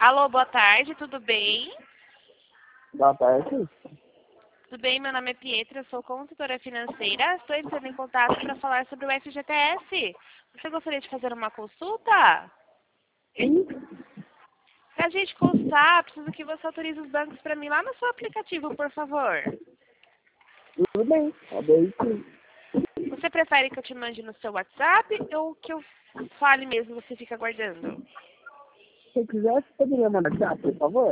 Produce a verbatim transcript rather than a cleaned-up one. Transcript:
Alô, boa tarde, tudo bem? Boa tarde. Tudo bem, meu nome é Pietra, eu sou consultora financeira. Estou entrando em contato para falar sobre o F G T S. Você gostaria de fazer uma consulta? Sim, Para a gente consultar, preciso que você autorize os bancos para mim lá no seu aplicativo, por favor. tudo bem. Tá bem, sim. Você prefere que eu te mande no seu WhatsApp ou que eu fale mesmo e você fica aguardando? Se quiser, você poderia mandar, por favor?